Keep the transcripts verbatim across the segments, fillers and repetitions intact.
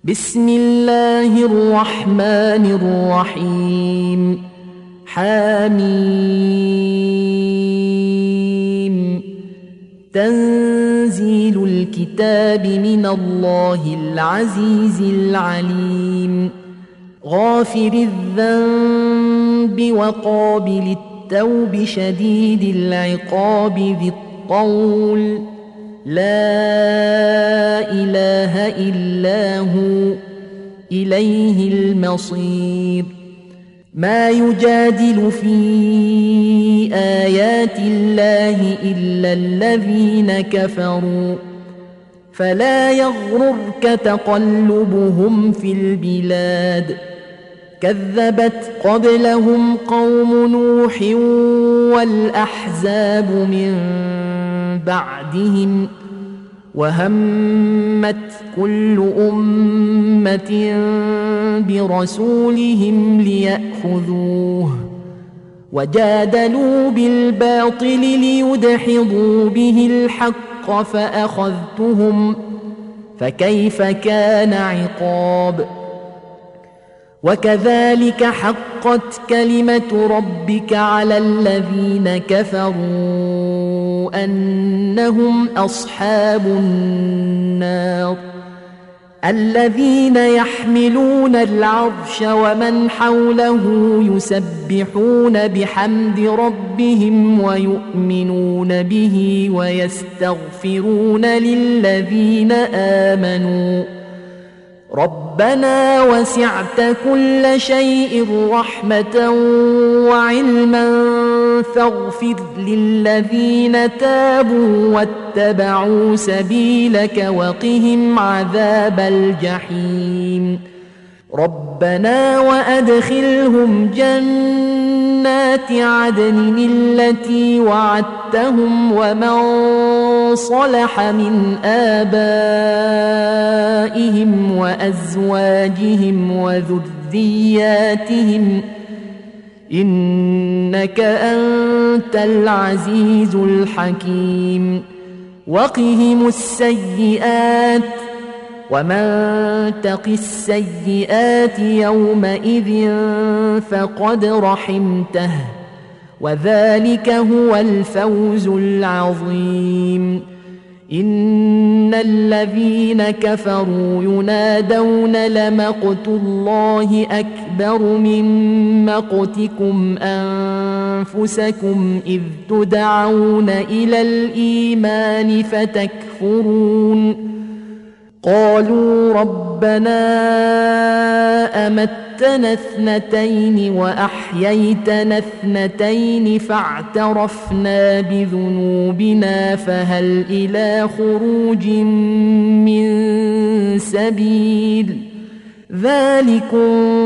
بسم الله الرحمن الرحيم. حميم. تنزيل الكتاب من الله العزيز العليم. غافر الذنب وقابل التوب شديد العقاب ذي الطول لا إله إلا هو إليه المصير. ما يجادل في آيات الله إلا الذين كفروا فلا يغررك تقلبهم في البلاد. كذبت قبلهم قوم نوح والأحزاب من بعدهم وهمت كل أمة برسولهم ليأخذوه وجادلوا بالباطل ليدحضوا به الحق فأخذتهم فكيف كان عقاب. وكذلك حقت كلمة ربك على الذين كفروا أنهم أصحاب النار. الذين يحملون العرش ومن حوله يسبحون بحمد ربهم ويؤمنون به ويستغفرون للذين آمنوا ربنا وسعت كل شيء رحمة وعلما فاغفر للذين تابوا واتبعوا سبيلك وقهم عذاب الجحيم. ربنا وأدخلهم جنات عدن التي وعدتهم ومن صلح من آبائهم وأزواجهم وذرياتهم إنك أنت العزيز الحكيم. وقهم السيئات ومن تق السيئات يومئذ فقد رحمته وذلك هو الفوز العظيم. إن الذين كفروا ينادون لمقت الله أكبر من مقتكم أنفسكم إذ تدعون إلى الإيمان فتكفرون. قالوا ربنا أمتنا اثنتين وأحييتنا اثنتين فاعترفنا بذنوبنا فهل إلى خروج من سبيل. ذلكم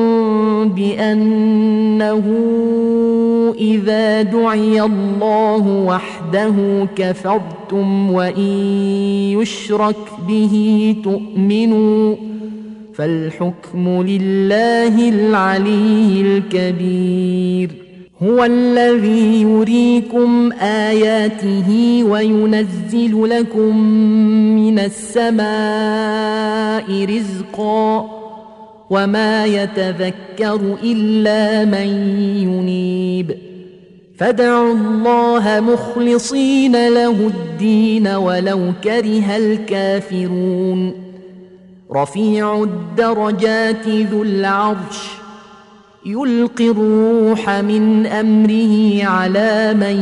بأنه إذا دعي الله وحده كفرتم وإن يشرك به تؤمنوا فالحكم لله العلي الكبير. هو الذي يريكم آياته وينزل لكم من السماء رزقا وما يتذكر إلا من ينيب. فادعوا الله مخلصين له الدين ولو كره الكافرون. رفيع الدرجات ذو العرش يلقي الروح من أمره على من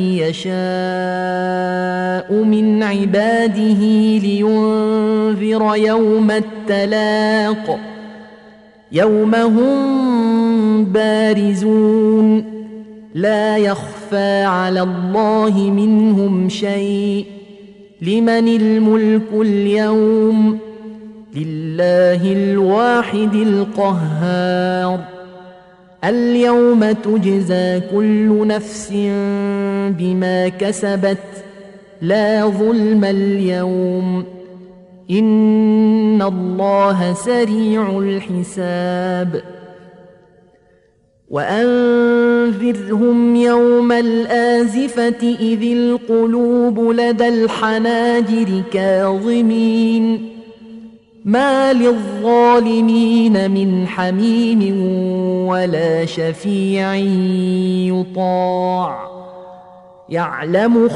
يشاء من عباده لينذر يوم التلاق يوم هم بارزون لا يخفى على الله منهم شيء. لمن الملك اليوم؟ لله الواحد القهار. اليوم تجزى كل نفس بما كسبت لا ظلم اليوم إن الله سريع الحساب. وأنذرهم يوم الآزفة إذ القلوب لدى الحناجر كاظمين ما للظالمين من حميم ولا شفيع يطاع يعلم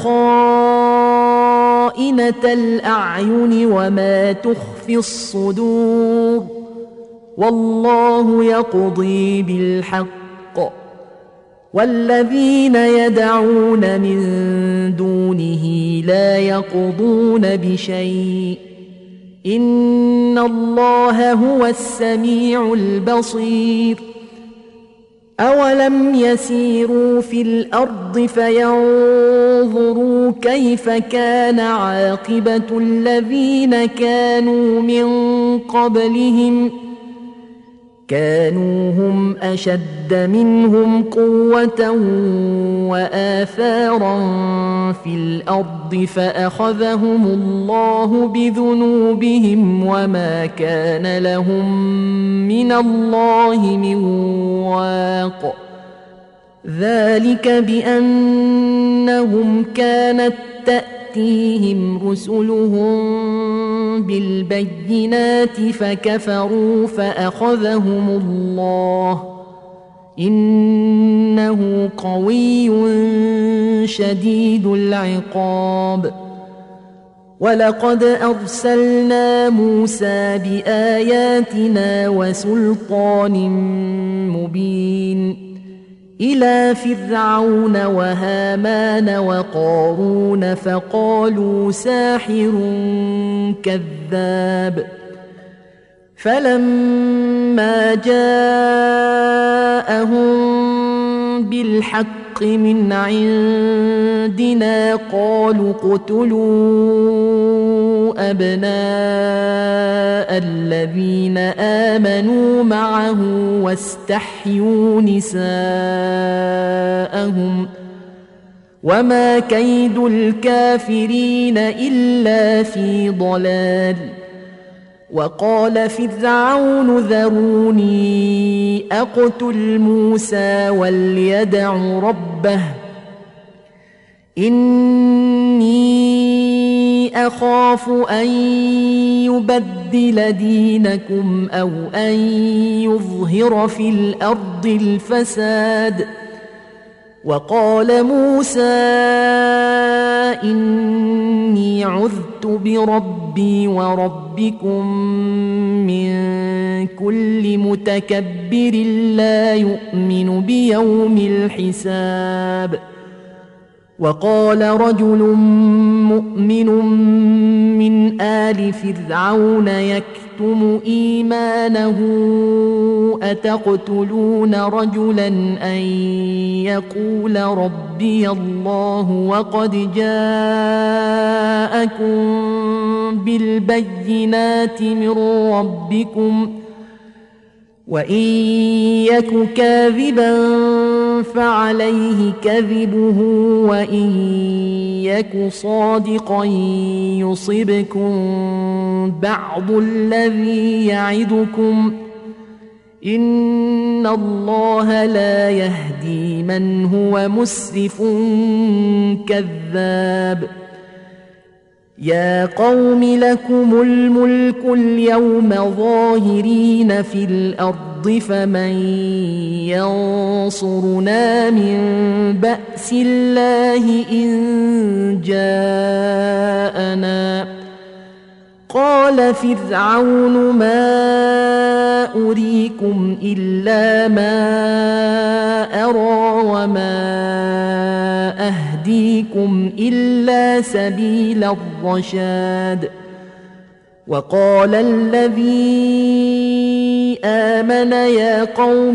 خائنة الأعين وما تخفي الصدور والله يقضي بالحق والذين يدعون من دونه لا يقضون بشيء إن الله هو السميع البصير أولم يسيروا في الأرض فينظروا كيف كان عاقبة الذين كانوا من قبلهم كانوا هم أشد منهم قوة وآثارا في الأرض فأخذهم الله بذنوبهم وما كان لهم من الله من واق ذلك بأنهم كانت تأتيهم رسلهم بالبينات فكفروا فأخذهم الله إنه قوي شديد العقاب ولقد أرسلنا موسى بآياتنا وسلطان مبين إلى فرعون وهامان وقارون فقالوا ساحر كذاب فلما جاءهم بالحق من عندنا قالوا اقتلوا أبناء الذين آمنوا معه واستحيوا نساءهم وما كيد الكافرين إلا في ضلال وقال فرعون ذروني أقتل موسى وليدع ربه إني أخاف أن يبدل دينكم أو أن يظهر في الأرض الفساد وقال موسى إني عذت بربي وربكم من كل متكبر لا يؤمن بيوم الحساب وقال رجل مؤمن من آل فرعون يكتم إيمانه أتقتلون رجلا أن يقول ربي الله وقد جاءكم بالبينات من ربكم وإن يك كاذبا فعليه كذبه وإن يك صادقا يصبكم بعض الذي يعدكم إن الله لا يهدي من هو مسرف كذاب يا قوم لكم الملك اليوم ظاهرين في الأرض فمن ينصرنا من بأس الله إن جاءنا قال فرعون ما أريكم إلا ما أرى وما أهديكم إلا سبيل الرشاد وقال الذي آمن يا قوم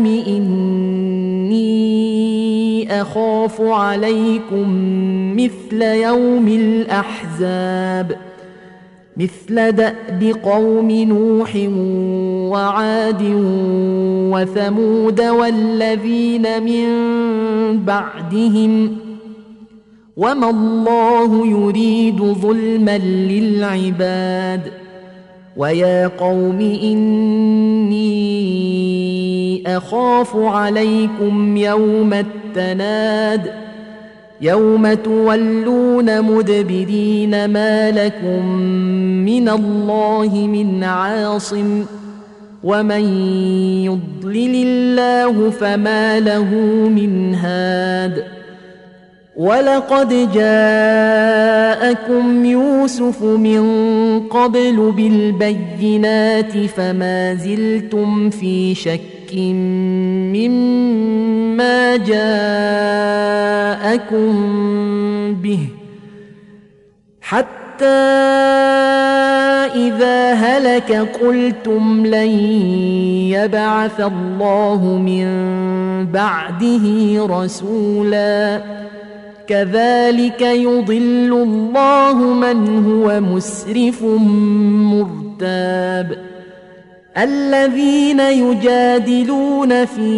إني أخاف عليكم مثل يوم الأحزاب مثل دأب قوم نوح وعاد وثمود والذين من بعدهم وما الله يريد ظلما للعباد ويا قوم إني أخاف عليكم يوم التناد يوم تولون مدبرين ما لكم من الله من عاصم ومن يضلل الله فما له من هاد ولقد جاءكم يوسف من قبل بالبينات فما زلتم في شك مما جاءكم به حتى إذا هلك قلتم لن يبعث الله من بعده رسولا كذلك يضل الله من هو مسرف مرتاب الذين يجادلون في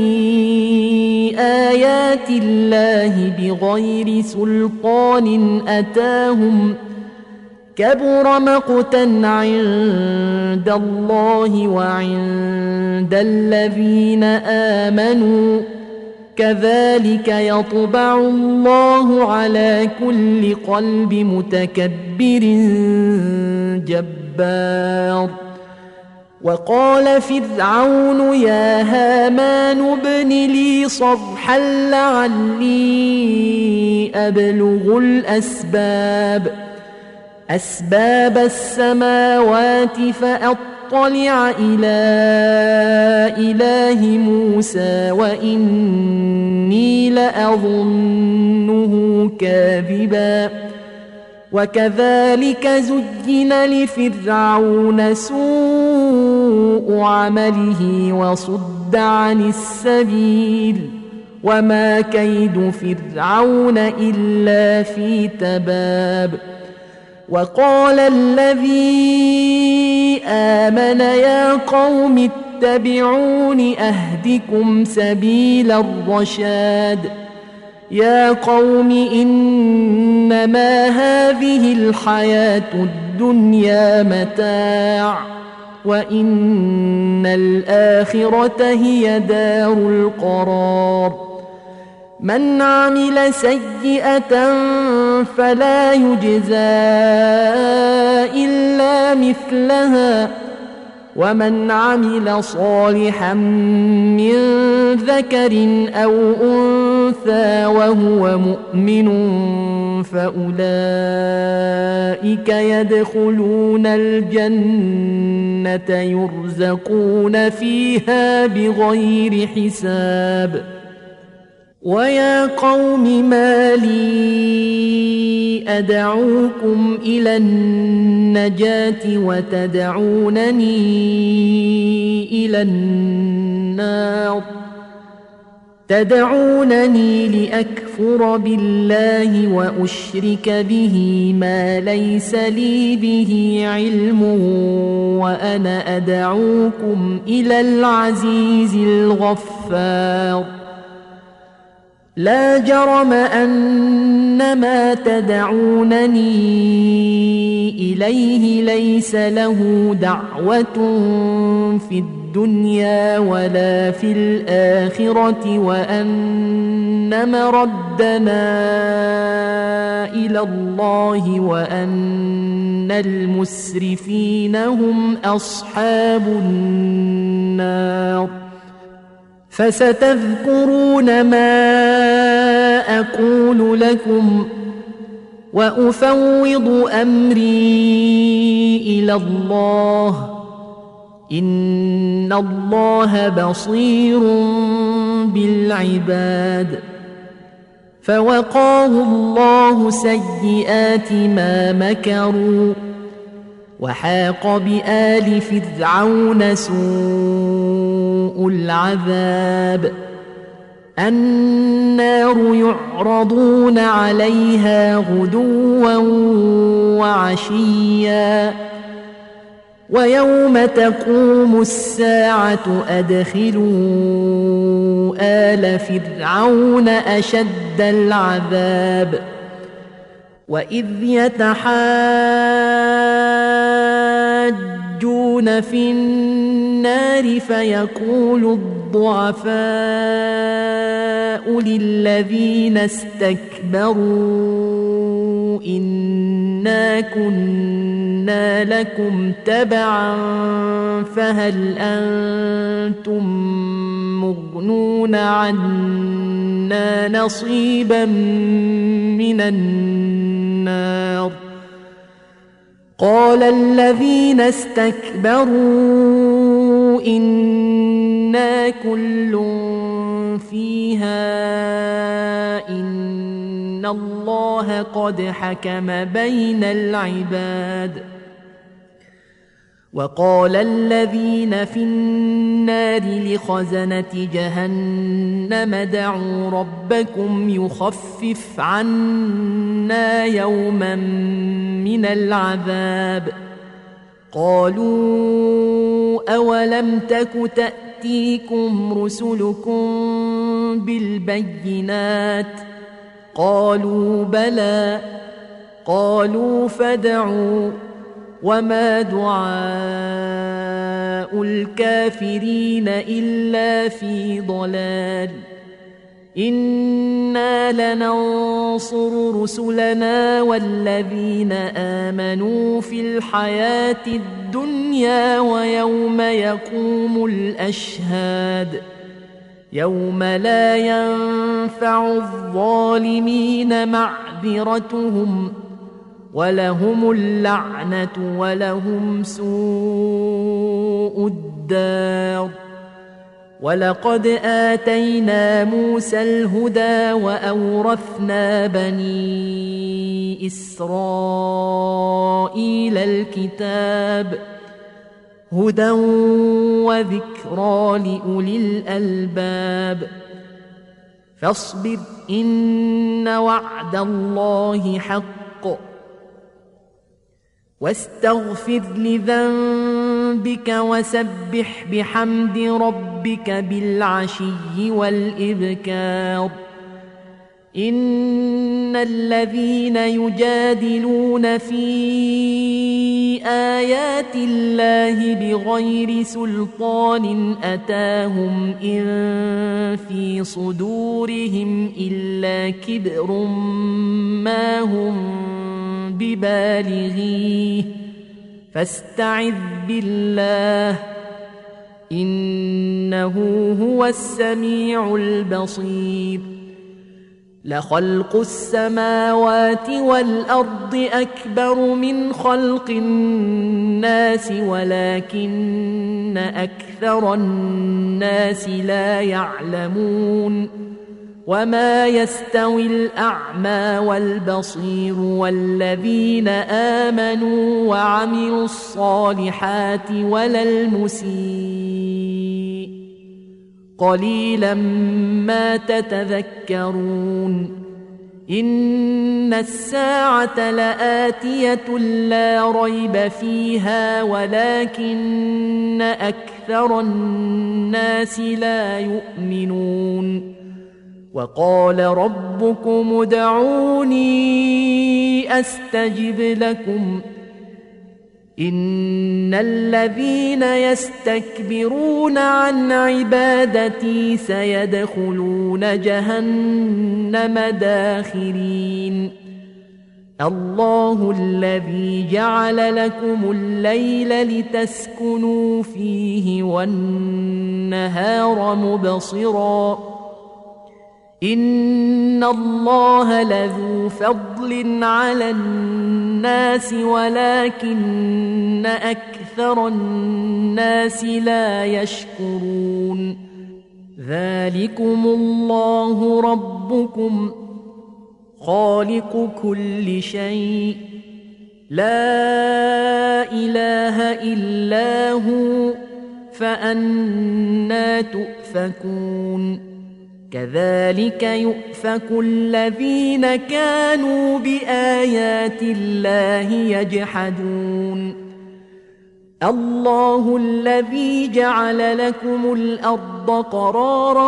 آيات الله بغير سلطان أتاهم كبر مقتا عند الله وعند الذين آمنوا كذلك يطبع الله على كل قلب متكبر جبار وقال فرعون يا هامان ابن لي صرحا لعلي أبلغ الأسباب أسباب السماوات فأطلع إلى إله موسى وإني لأظنه كاذبا وكذلك زين لفرعون سوء عمله وصد عن السبيل وما كيد فرعون إلا في تباب وقال الذي آمن يا قوم اتبعون أهدكم سبيل الرشاد يا قوم إنما هذه الحياة الدنيا متاع وإن الآخرة هي دار القرار من عمل سيئة فلا يجزى إلا مثلها ومن عمل صالحا من ذكر أو أنثى وهو مؤمن فأولئك يدخلون الجنة يرزقون فيها بغير حساب ويا قوم ما لي أدعوكم إلى النجاة وتدعونني إلى النار تدعونني لأكفر بالله وأشرك به ما ليس لي به علم وأنا أدعوكم إلى العزيز الغفار لا جرم أن ما تدعونني إليه ليس له دعوة في الدنيا ولا في الآخرة وأن مردنا إلى الله وأن المسرفين هم أصحاب النار فستذكرون ما أقول لكم وأفوض أمري إلى الله إن الله بصير بالعباد فوقاه الله سيئات ما مكروا وحاق بآل فرعون سوء العذاب النار يعرضون عليها غدوا وعشيا ويوم تقوم الساعة أدخلوا آل فرعون أشد العذاب وإذ يتحاجون يسقطون في النار فيقول الضعفاء للذين استكبروا إنا كنا لكم تبعا فهل أنتم مغنون عنا نصيبا من النار قال الذين استكبروا إنا كل فيها إن الله قد حكم بين العباد وقال الذين في النار لخزنة جهنم ادعوا ربكم يخفف عنا يوما من العذاب قالوا أولم تك تأتيكم رسلكم بالبينات قالوا بلى قالوا فادعوا وما دعاء الكافرين إلا في ضلال إنا لننصر رسلنا والذين آمنوا في الحياة الدنيا ويوم يقوم الأشهاد يوم لا ينفع الظالمين معذرتهم ولهم اللعنة ولهم سوء الدار ولقد آتينا موسى الهدى وأورثنا بني إسرائيل الكتاب هدى وذكرى لأولي الألباب فاصبر إن وعد الله حق واستغفر لذنبك وسبح بحمد ربك بالعشي والإبكار إن الذين يجادلون في آيات الله بغير سلطان أتاهم إن في صدورهم إلا كبر ما هم ببالغيه فاستعذ بالله إنه هو السميع البصير لخلق السماوات والأرض أكبر من خلق الناس ولكن أكثر الناس لا يعلمون وما يستوي الأعمى والبصير والذين آمنوا وعملوا الصالحات ولا المسيء قليلا ما تتذكرون إن الساعة لآتية لا ريب فيها ولكن أكثر الناس لا يؤمنون وقال ربكم ادعوني أستجب لكم إن الذين يستكبرون عن عبادتي سيدخلون جهنم داخرين الله الذي جعل لكم الليل لتسكنوا فيه والنهار مبصراً إن الله لذو فضل على الناس ولكن أكثر الناس لا يشكرون ذلكم الله ربكم خالق كل شيء لا إله إلا هو فأنى تؤفكون كذلك يؤفك الذين كانوا بآيات الله يجحدون الله الذي جعل لكم الأرض قرارا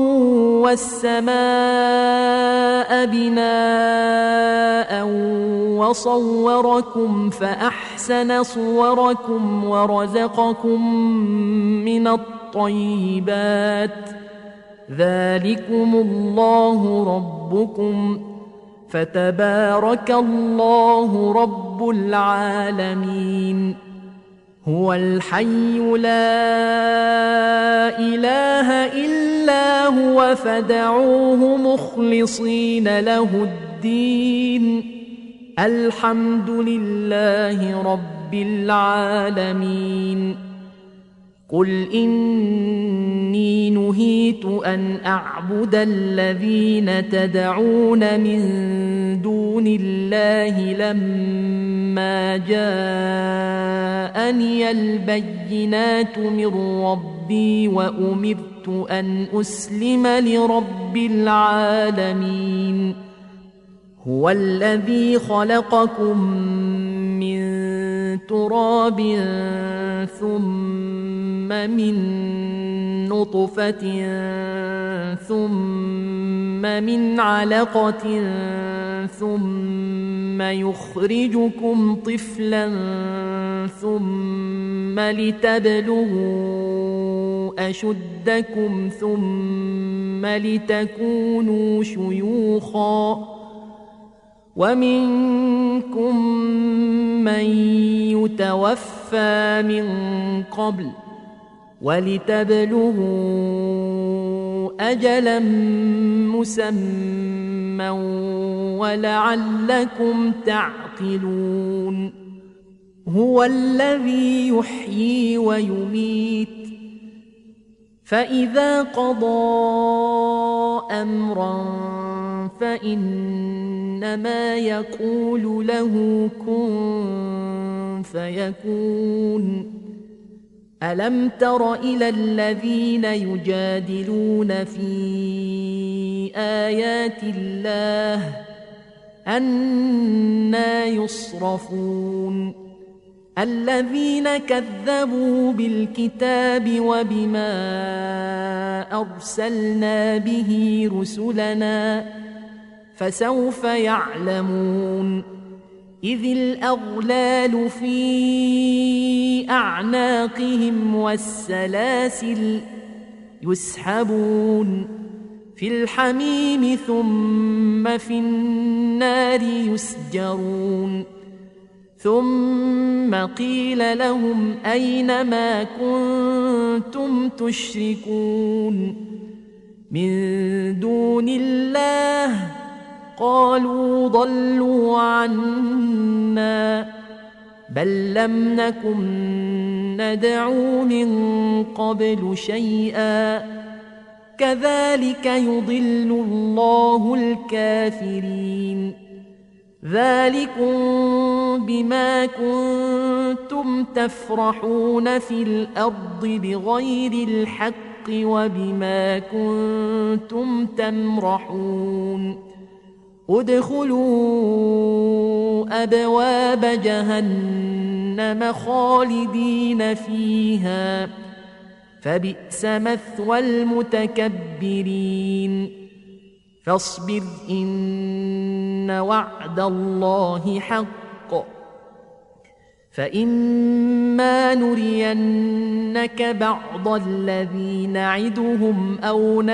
والسماء بناء وصوركم فأحسن صوركم ورزقكم من الطيبات ذلكم الله ربكم فتبارك الله رب العالمين هو الحي لا إله إلا هو فادعوه مخلصين له الدين الحمد لله رب العالمين قل إني نهيت أن أعبد الذين تدعون من دون الله لما جاءني البينات من ربي وأمرت أن أسلم لرب العالمين هو الذي خلقكم من تراب ثم من نطفة ثم من علقة ثم يخرجكم طفلا ثم لتبلغوا أشدكم ثم لتكونوا شيوخا ومنكم من يتوفى من قبل ولتبلغوا أجلا مسمى ولعلكم تعقلون هو الذي يحيي ويميت فإذا قضى أمرا فإنما يقول له كن فيكون ألم تر إلى الذين يجادلون في آيات الله أنى يصرفون الذين كذبوا بالكتاب وبما أرسلنا به رسلنا فسوف يعلمون إذ الأغلال في أعناقهم والسلاسل يسحبون في الحميم ثم في النار يسجرون ثم قيل لهم أين ما كنتم تشركون من دون الله قالوا ضلوا عنا بل لم نكن ندعو من قبل شيئا كذلك يضل الله الكافرين ذلكم بما كنتم تفرحون في الأرض بغير الحق وبما كنتم تمرحون ادخلوا أبواب جهنم خالدين فيها فبئس مثوى المتكبرين فاصبر إن وعد الله حق فإما نرينك بعض الذي نعدهم أو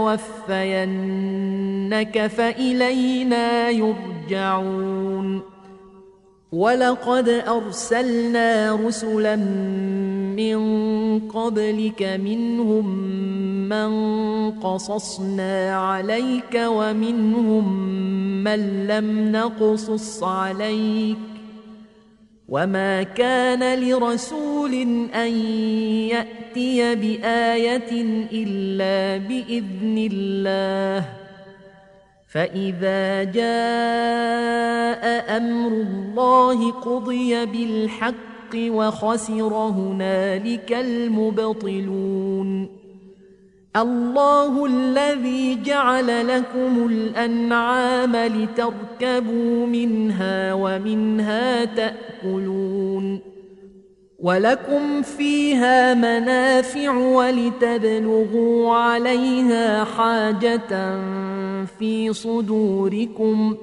نتوفينك فإلينا يرجعون ولقد أرسلنا رسلا من قبلك منهم من قصصنا عليك ومنهم من لم نقصص عليك وما كان لرسول أن يأتي بآية إلا بإذن الله فإذا جاء أمر الله قضي بالحق وخسر هنالك المبطلون الله الذي جعل لكم الأنعام لتركبوا منها ومنها تأكلون ولكم فيها منافع ولتبلغوا عليها حاجة في صدوركم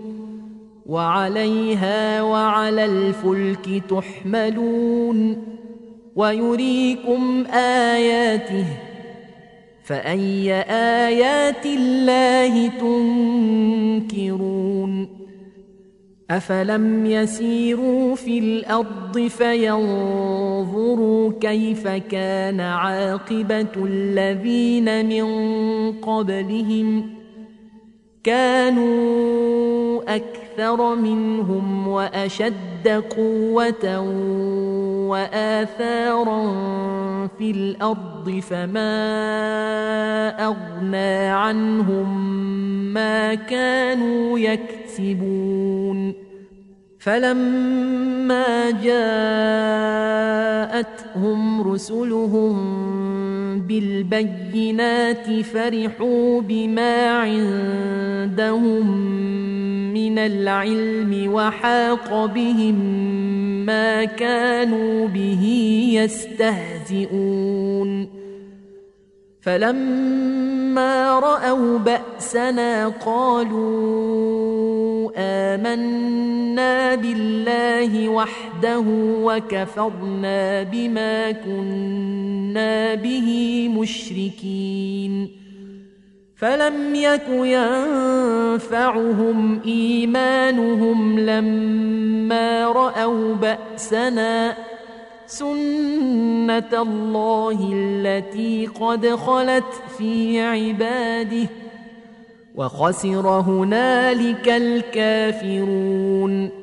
وعليها وعلى الفلك تحملون ويريكم آياته فأي آيات الله تنكرون أفلم يسيروا في الأرض فينظروا كيف كان عاقبة الذين من قبلهم كانوا أكثر منهم وأشد قوة وآثارا في الأرض فما أغنى عنهم ما كانوا يكسبون فلما جاءتهم رسلهم بالبينات فرحوا بما عندهم من العلم وحاق بهم ما كانوا به يستهزئون فلما رأوا بأسنا قالوا آمنا بالله وحده وكفرنا بما كنا به مشركين فلم يك ينفعهم إيمانهم لما رأوا بأسنا سنة الله التي قد خلت في عباده وخسر هنالك الكافرون